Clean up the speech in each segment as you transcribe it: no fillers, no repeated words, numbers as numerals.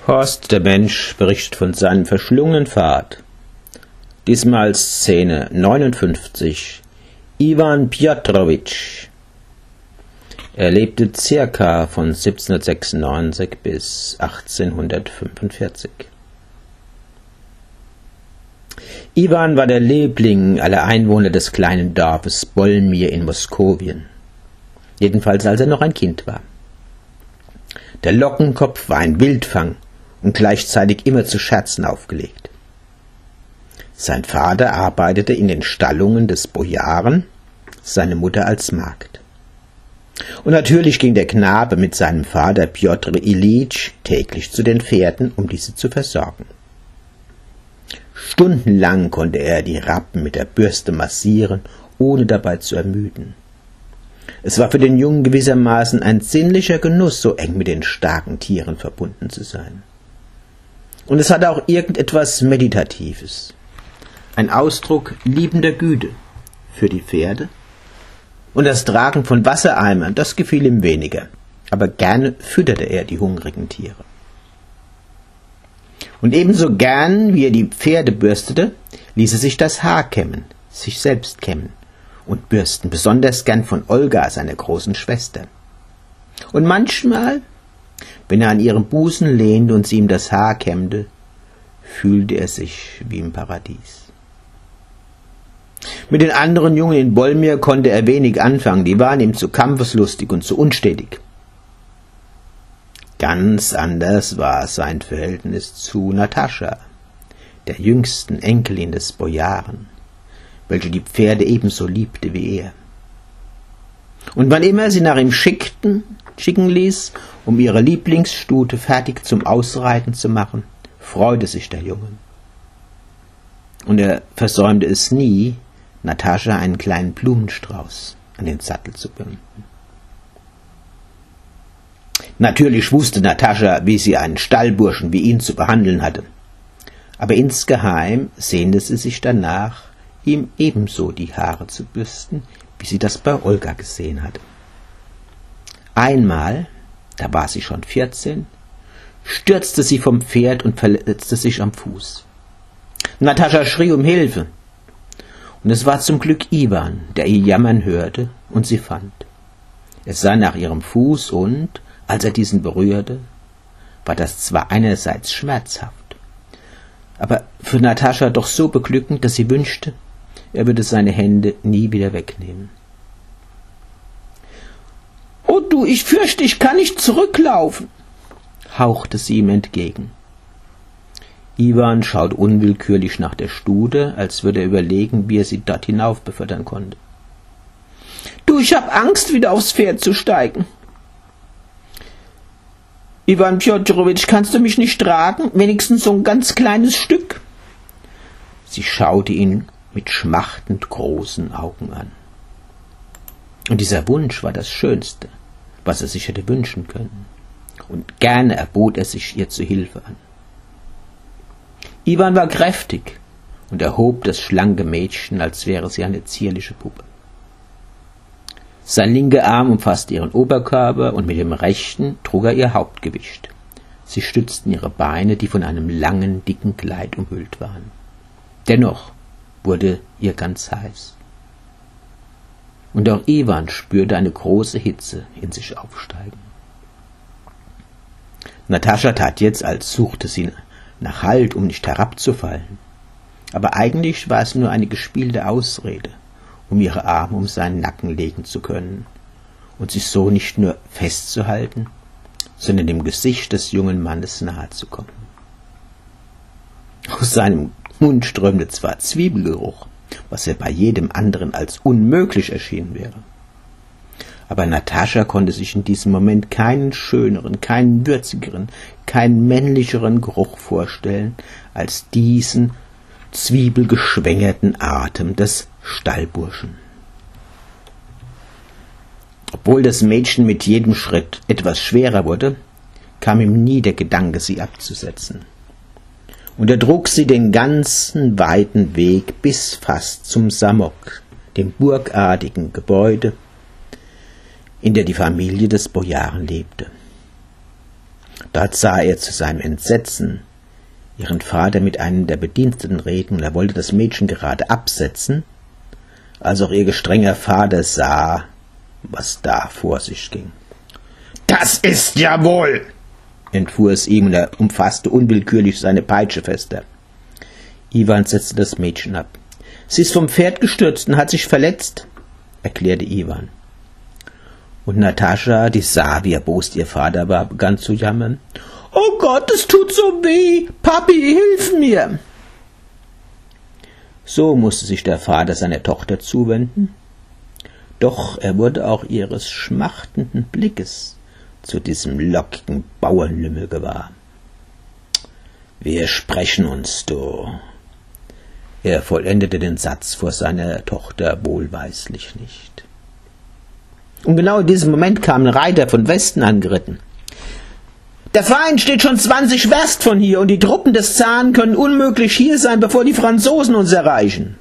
Horst, der Mensch, berichtet von seinem verschlungenen Pfad. Diesmal Szene 59. Iwan Pjotrowitsch. Er lebte circa von 1796 bis 1845. Iwan war der Liebling aller Einwohner des kleinen Dorfes Bolmir in Moskowien. Jedenfalls als er noch ein Kind war. Der Lockenkopf war ein Wildfang und gleichzeitig immer zu Scherzen aufgelegt. Sein Vater arbeitete in den Stallungen des Bojaren, seine Mutter als Magd. Und natürlich ging der Knabe mit seinem Vater Pjotr Iljitsch täglich zu den Pferden, um diese zu versorgen. Stundenlang konnte er die Rappen mit der Bürste massieren, ohne dabei zu ermüden. Es war für den Jungen gewissermaßen ein sinnlicher Genuss, so eng mit den starken Tieren verbunden zu sein. Und es hatte auch irgendetwas Meditatives, ein Ausdruck liebender Güte für die Pferde. Und das Tragen von Wassereimern, das gefiel ihm weniger, aber gerne fütterte er die hungrigen Tiere. Und ebenso gern, wie er die Pferde bürstete, ließ er sich das Haar kämmen, sich selbst kämmen und bürsten, besonders gern von Olga, seiner großen Schwester. Und manchmal, wenn er an ihrem Busen lehnte und sie ihm das Haar kämmte, fühlte er sich wie im Paradies. Mit den anderen Jungen in Bolmir konnte er wenig anfangen, die waren ihm zu kampfeslustig und zu unstetig. Ganz anders war sein Verhältnis zu Natascha, der jüngsten Enkelin des Bojaren, welche die Pferde ebenso liebte wie er. Und wann immer sie nach ihm schicken ließ, um ihre Lieblingsstute fertig zum Ausreiten zu machen, freute sich der Junge. Und er versäumte es nie, Natascha einen kleinen Blumenstrauß an den Sattel zu binden. Natürlich wusste Natascha, wie sie einen Stallburschen wie ihn zu behandeln hatte, aber insgeheim sehnte sie sich danach, ihm ebenso die Haare zu bürsten, wie sie das bei Olga gesehen hatte. Einmal, da war sie schon 14, stürzte sie vom Pferd und verletzte sich am Fuß. Natascha schrie um Hilfe, und es war zum Glück Iwan, der ihr jammern hörte und sie fand. Er sah nach ihrem Fuß und, als er diesen berührte, war das zwar einerseits schmerzhaft, aber für Natascha doch so beglückend, dass sie wünschte, er würde seine Hände nie wieder wegnehmen. »Oh du, ich fürchte, ich kann nicht zurücklaufen«, hauchte sie ihm entgegen. Iwan schaut unwillkürlich nach der Stute, als würde er überlegen, wie er sie dort hinauf befördern konnte. »Du, ich hab Angst, wieder aufs Pferd zu steigen.« »Iwan Pjotrowitsch, kannst du mich nicht tragen? Wenigstens so ein ganz kleines Stück?« Sie schaute ihn mit schmachtend großen Augen an. Und dieser Wunsch war das Schönste, was er sich hätte wünschen können. Und gerne erbot er sich ihr zu Hilfe an. Iwan war kräftig und erhob das schlanke Mädchen, als wäre sie eine zierliche Puppe. Sein linker Arm umfasste ihren Oberkörper und mit dem rechten trug er ihr Hauptgewicht. Sie stützten ihre Beine, die von einem langen, dicken Kleid umhüllt waren. Dennoch wurde ihr ganz heiß. Und auch Iwan spürte eine große Hitze in sich aufsteigen. Natascha tat jetzt, als suchte sie nach Halt, um nicht herabzufallen. Aber eigentlich war es nur eine gespielte Ausrede, um ihre Arme um seinen Nacken legen zu können und sich so nicht nur festzuhalten, sondern dem Gesicht des jungen Mannes nahe zu kommen. Aus seinem Mund strömte zwar Zwiebelgeruch, was er bei jedem anderen als unmöglich erschienen wäre. Aber Natascha konnte sich in diesem Moment keinen schöneren, keinen würzigeren, keinen männlicheren Geruch vorstellen als diesen zwiebelgeschwängerten Atem des Stallburschen. Obwohl das Mädchen mit jedem Schritt etwas schwerer wurde, kam ihm nie der Gedanke, sie abzusetzen. Und er trug sie den ganzen weiten Weg bis fast zum Samok, dem burgartigen Gebäude, in der die Familie des Bojaren lebte. Dort sah er zu seinem Entsetzen ihren Vater mit einem der Bediensteten reden, und er wollte das Mädchen gerade absetzen, als auch ihr gestrenger Vater sah, was da vor sich ging. »Das ist ja wohl«, entfuhr es ihm, und er umfasste unwillkürlich seine Peitsche fester. Iwan setzte das Mädchen ab. »Sie ist vom Pferd gestürzt und hat sich verletzt«, erklärte Iwan. Und Natascha, die sah, wie erbost ihr Vater war, begann zu jammern. »Oh Gott, es tut so weh! Papi, hilf mir!« So musste sich der Vater seiner Tochter zuwenden. Doch er wurde auch ihres schmachtenden Blickes zu diesem lockigen Bauernlümmel gewahr. »Wir sprechen uns, du.« Er vollendete den Satz vor seiner Tochter wohlweislich nicht. Und genau in diesem Moment kam ein Reiter von Westen angeritten. »Der Feind steht schon 20 Werst von hier, und die Truppen des Zaren können unmöglich hier sein, bevor die Franzosen uns erreichen.«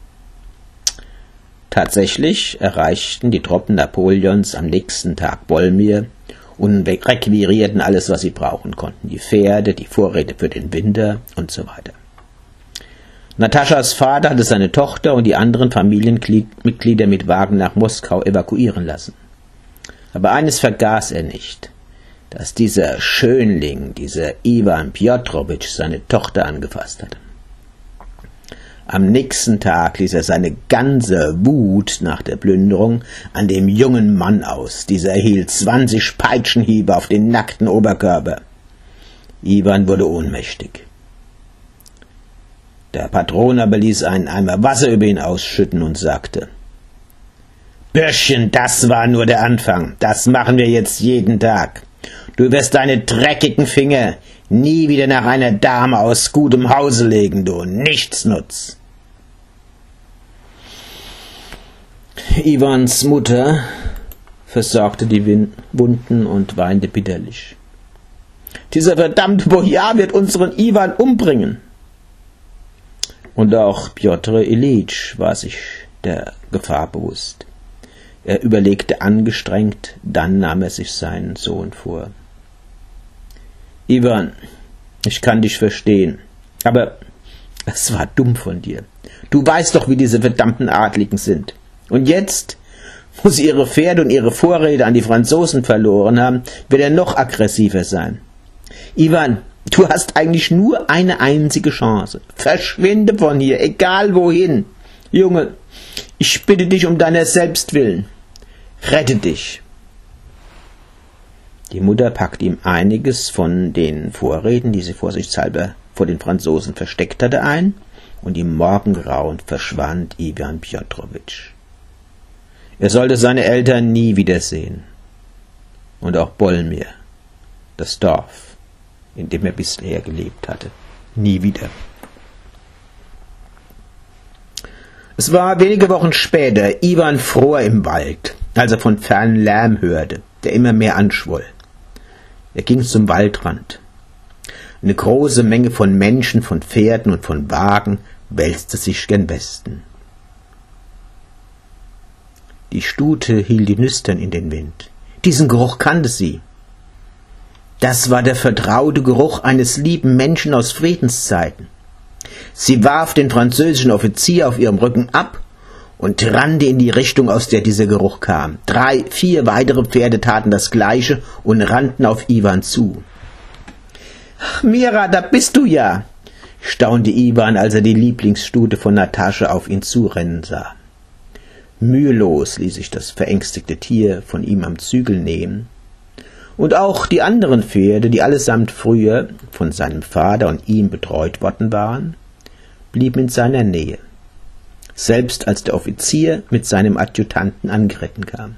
Tatsächlich erreichten die Truppen Napoleons am nächsten Tag Bolmir und requirierten alles, was sie brauchen konnten. Die Pferde, die Vorräte für den Winter und so weiter. Nataschas Vater hatte seine Tochter und die anderen Familienmitglieder mit Wagen nach Moskau evakuieren lassen. Aber eines vergaß er nicht, dass dieser Schönling, dieser Iwan Pjotrowitsch, seine Tochter angefasst hatte. Am nächsten Tag ließ er seine ganze Wut nach der Plünderung an dem jungen Mann aus. Dieser erhielt 20 Peitschenhiebe auf den nackten Oberkörper. Iwan wurde ohnmächtig. Der Patron aber ließ einen Eimer Wasser über ihn ausschütten und sagte: »Bürschchen, das war nur der Anfang. Das machen wir jetzt jeden Tag. Du wirst deine dreckigen Finger nie wieder nach einer Dame aus gutem Hause legen, du Nichtsnutz.« Iwans Mutter versorgte die Wunden und weinte bitterlich. »Dieser verdammte Bojar wird unseren Iwan umbringen.« Und auch Pjotr Iljitsch war sich der Gefahr bewusst. Er überlegte angestrengt, dann nahm er sich seinen Sohn vor. »Iwan, ich kann dich verstehen, aber es war dumm von dir. Du weißt doch, wie diese verdammten Adligen sind. Und jetzt, wo sie ihre Pferde und ihre Vorräte an die Franzosen verloren haben, wird er noch aggressiver sein. Iwan, du hast eigentlich nur eine einzige Chance. Verschwinde von hier, egal wohin. Junge, ich bitte dich um deiner selbst willen. Rette dich.« Die Mutter packte ihm einiges von den Vorräten, die sie vorsichtshalber vor den Franzosen versteckt hatte, ein, und im Morgengrauen verschwand Iwan Pjotrowitsch. Er sollte seine Eltern nie wiedersehen. Und auch Bolmir, das Dorf, in dem er bisher gelebt hatte, nie wieder. Es war wenige Wochen später. Iwan fror im Wald, als er von fernen Lärm hörte, der immer mehr anschwoll. Er ging zum Waldrand. Eine große Menge von Menschen, von Pferden und von Wagen wälzte sich gen Westen. Die Stute hielt die Nüstern in den Wind. Diesen Geruch kannte sie. Das war der vertraute Geruch eines lieben Menschen aus Friedenszeiten. Sie warf den französischen Offizier auf ihrem Rücken ab und rannte in die Richtung, aus der dieser Geruch kam. 3, 4 weitere Pferde taten das Gleiche und rannten auf Iwan zu. »Ach, Mira, da bist du ja«, staunte Iwan, als er die Lieblingsstute von Natascha auf ihn zurennen sah. Mühelos ließ sich das verängstigte Tier von ihm am Zügel nehmen, und auch die anderen Pferde, die allesamt früher von seinem Vater und ihm betreut worden waren, blieben in seiner Nähe, selbst als der Offizier mit seinem Adjutanten angeritten kam.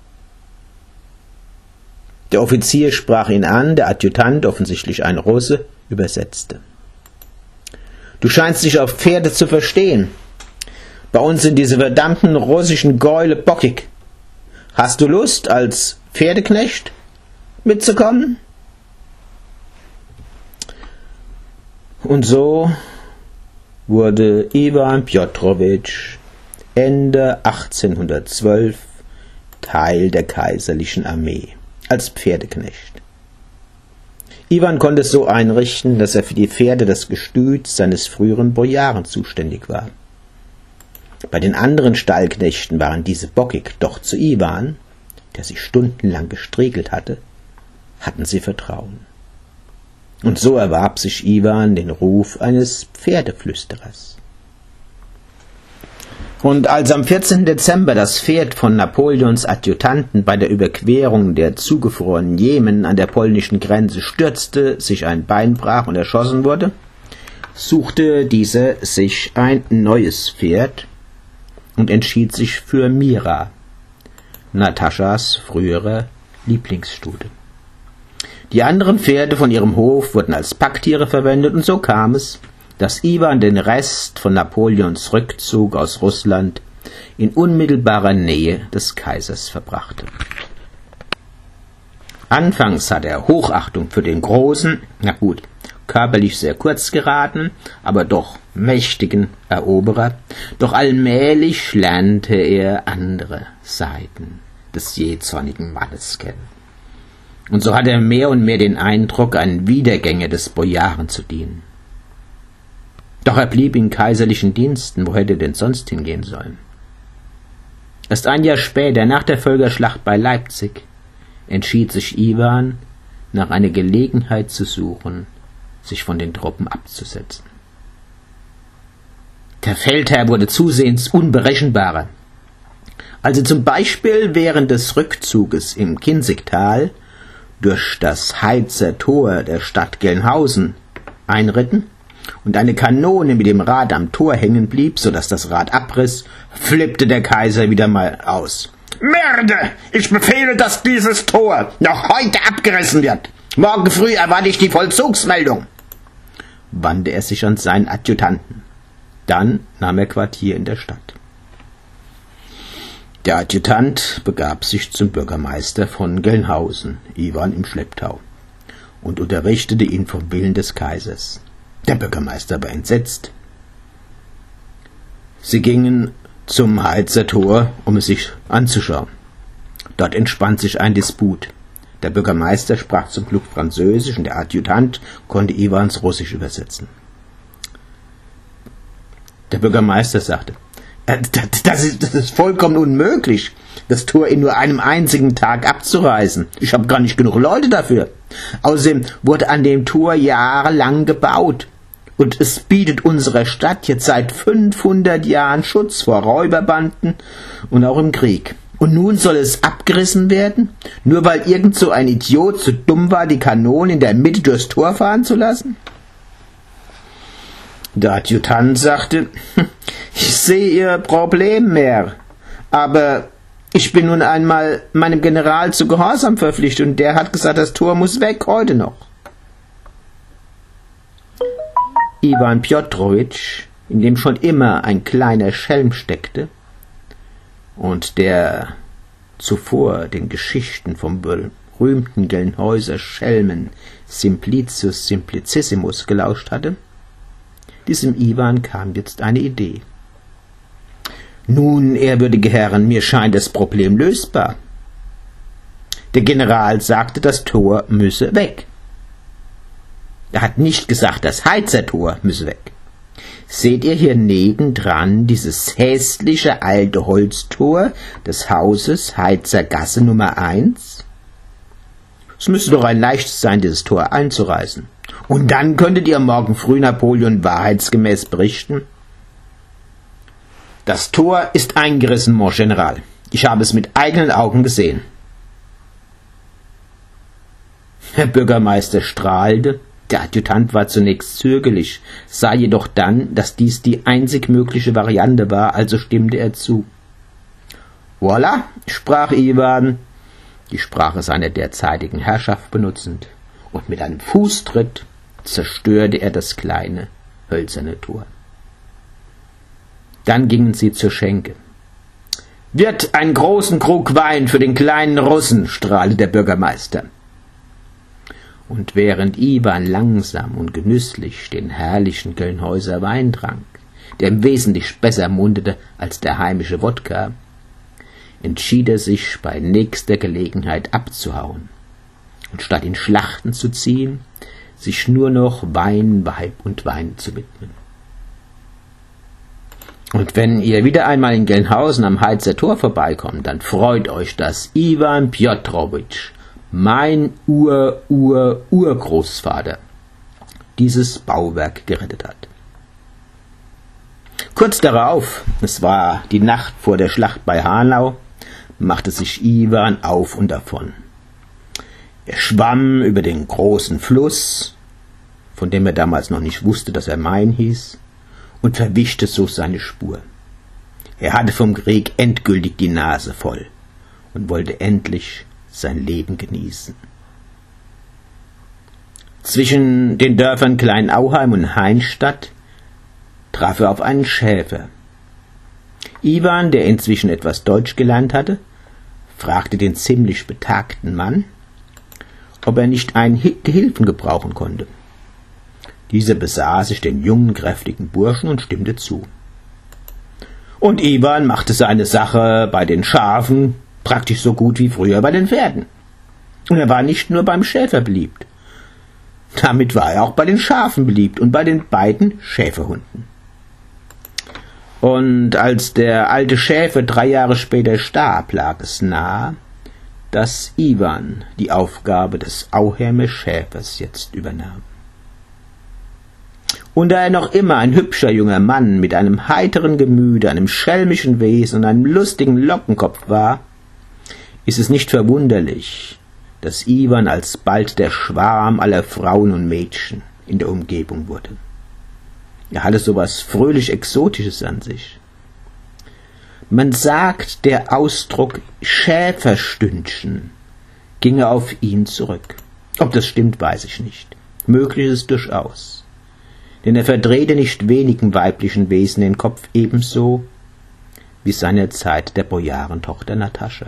Der Offizier sprach ihn an, der Adjutant, offensichtlich ein Russe, übersetzte. »Du scheinst dich auf Pferde zu verstehen. Bei uns sind diese verdammten russischen Gäule bockig. Hast du Lust, als Pferdeknecht mitzukommen?« Und so wurde Iwan Pjotrowitsch Ende 1812 Teil der kaiserlichen Armee als Pferdeknecht. Iwan konnte es so einrichten, dass er für die Pferde des Gestüts seines früheren Bojaren zuständig war. Bei den anderen Stallknechten waren diese bockig, doch zu Iwan, der sich stundenlang gestriegelt hatte, hatten sie Vertrauen. Und so erwarb sich Iwan den Ruf eines Pferdeflüsterers. Und als am 14. Dezember das Pferd von Napoleons Adjutanten bei der Überquerung der zugefrorenen Jemen an der polnischen Grenze stürzte, sich ein Bein brach und erschossen wurde, suchte dieser sich ein neues Pferd und entschied sich für Mira, Nataschas frühere Lieblingsstute. Die anderen Pferde von ihrem Hof wurden als Packtiere verwendet, und so kam es, dass Iwan den Rest von Napoleons Rückzug aus Russland in unmittelbarer Nähe des Kaisers verbrachte. Anfangs hatte er Hochachtung für den großen, körperlich sehr kurz geraten, aber doch mächtigen Eroberer, doch allmählich lernte er andere Seiten des jähzornigen Mannes kennen. Und so hatte er mehr und mehr den Eindruck, ein Wiedergänger des Bojaren zu dienen. Doch er blieb in kaiserlichen Diensten, wo hätte er denn sonst hingehen sollen? Erst ein Jahr später, nach der Völkerschlacht bei Leipzig, entschied sich Iwan, nach einer Gelegenheit zu suchen, sich von den Truppen abzusetzen. Der Feldherr wurde zusehends unberechenbarer. Als sie zum Beispiel während des Rückzuges im Kinzigtal durch das Heizer Tor der Stadt Gelnhausen einritten und eine Kanone mit dem Rad am Tor hängen blieb, sodass das Rad abriss, flippte der Kaiser wieder mal aus. »Merde! Ich befehle, dass dieses Tor noch heute abgerissen wird. Morgen früh erwarte ich die Vollzugsmeldung«, wandte er sich an seinen Adjutanten. Dann nahm er Quartier in der Stadt. Der Adjutant begab sich zum Bürgermeister von Gelnhausen, Iwan im Schlepptau, und unterrichtete ihn vom Willen des Kaisers. Der Bürgermeister war entsetzt. Sie gingen zum Heizer Tor, um es sich anzuschauen. Dort entspann sich ein Disput. Der Bürgermeister sprach zum Glück Französisch und der Adjutant konnte Iwans Russisch übersetzen. Der Bürgermeister sagte, das ist vollkommen unmöglich, das Tor in nur einem einzigen Tag abzureißen. Ich habe gar nicht genug Leute dafür. Außerdem wurde an dem Tor jahrelang gebaut. Und es bietet unserer Stadt jetzt seit 500 Jahren Schutz vor Räuberbanden und auch im Krieg. Und nun soll es abgerissen werden, nur weil irgend so ein Idiot zu dumm war, die Kanonen in der Mitte durchs Tor fahren zu lassen? Der Adjutant sagte, ich sehe Ihr Problem mehr, aber ich bin nun einmal meinem General zu Gehorsam verpflichtet und der hat gesagt, das Tor muss weg, heute noch. Iwan Pjotrowitsch, in dem schon immer ein kleiner Schelm steckte und der zuvor den Geschichten vom berühmten Gelnhäuser Schelmen Simplicius Simplicissimus gelauscht hatte, diesem Iwan kam jetzt eine Idee. Nun, ehrwürdige Herren, mir scheint das Problem lösbar. Der General sagte, das Tor müsse weg. Er hat nicht gesagt, das Heizertor müsse weg. Seht ihr hier nebendran dieses hässliche alte Holztor des Hauses Heizergasse Nummer 1? Es müsste doch ein leichtes sein, dieses Tor einzureißen. Und dann könntet ihr morgen früh Napoleon wahrheitsgemäß berichten. Das Tor ist eingerissen, Mon General. Ich habe es mit eigenen Augen gesehen. Herr Bürgermeister strahlte. Der Adjutant war zunächst zögerlich, sah jedoch dann, dass dies die einzig mögliche Variante war, also stimmte er zu. Voilà, sprach Iwan, die Sprache seiner derzeitigen Herrschaft benutzend, und mit einem Fußtritt zerstörte er das kleine, hölzerne Tor. Dann gingen sie zur Schenke. »Wird einen großen Krug Wein für den kleinen Russen«, strahlte der Bürgermeister. Und während Iwan langsam und genüsslich den herrlichen Gelnhäuser Wein trank, der ihm wesentlich besser mundete als der heimische Wodka, entschied er sich bei nächster Gelegenheit abzuhauen und statt in Schlachten zu ziehen, sich nur noch Wein, Weib und Wein zu widmen. Und wenn ihr wieder einmal in Gelnhausen am Heizer Tor vorbeikommt, dann freut euch, dass Iwan Pjotrowitsch, mein Urgroßvater, dieses Bauwerk gerettet hat. Kurz darauf, es war die Nacht vor der Schlacht bei Hanau, machte sich Iwan auf und davon. Er schwamm über den großen Fluss, von dem er damals noch nicht wusste, dass er Main hieß, und verwischte so seine Spur. Er hatte vom Krieg endgültig die Nase voll und wollte endlich sein Leben genießen. Zwischen den Dörfern Kleinauheim und Heinstadt traf er auf einen Schäfer. Iwan, der inzwischen etwas Deutsch gelernt hatte, fragte den ziemlich betagten Mann, ob er nicht einen Gehilfen gebrauchen konnte. Dieser besah sich den jungen, kräftigen Burschen und stimmte zu. Und Iwan machte seine Sache bei den Schafen praktisch so gut wie früher bei den Pferden. Und er war nicht nur beim Schäfer beliebt. Damit war er auch bei den Schafen beliebt und bei den beiden Schäferhunden. Und als der alte Schäfer 3 Jahre später starb, lag es nahe, dass Iwan die Aufgabe des Auheimer Schäfers jetzt übernahm. Und da er noch immer ein hübscher junger Mann mit einem heiteren Gemüte, einem schelmischen Wesen und einem lustigen Lockenkopf war, ist es nicht verwunderlich, dass Iwan alsbald der Schwarm aller Frauen und Mädchen in der Umgebung wurde. Er hatte so was fröhlich Exotisches an sich. Man sagt, der Ausdruck Schäferstündchen ginge auf ihn zurück. Ob das stimmt, weiß ich nicht. Möglich ist es durchaus. Denn er verdrehte nicht wenigen weiblichen Wesen den Kopf ebenso wie seinerzeit der Bojarentochter Natascha.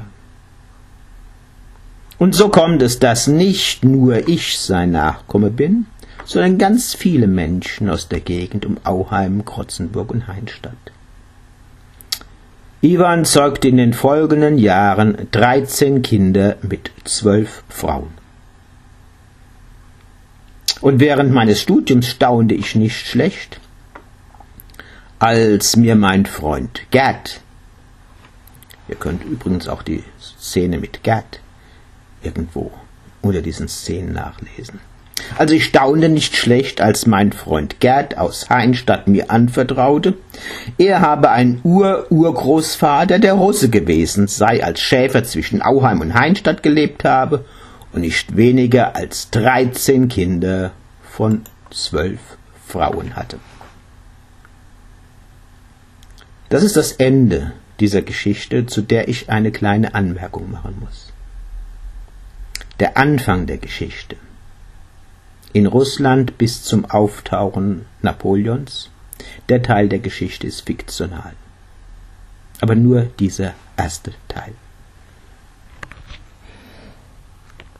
Und so kommt es, dass nicht nur ich sein Nachkomme bin, sondern ganz viele Menschen aus der Gegend um Auheim, Krotzenburg und Heinstadt. Iwan zeugte in den folgenden Jahren 13 Kinder mit 12 Frauen. Und während meines Studiums staunte ich nicht schlecht, als mir mein Freund Gerd, ihr könnt übrigens auch die Szene mit Gerd irgendwo unter diesen Szenen nachlesen. Also ich staunte nicht schlecht, als mein Freund Gerd aus Heinstadt mir anvertraute, er habe ein Urgroßvater, der Russe gewesen sei, als Schäfer zwischen Auheim und Heinstadt gelebt habe und nicht weniger als 13 Kinder von 12 Frauen hatte. Das ist das Ende dieser Geschichte, zu der ich eine kleine Anmerkung machen muss. Der Anfang der Geschichte. In Russland bis zum Auftauchen Napoleons, der Teil der Geschichte ist fiktional. Aber nur dieser erste Teil.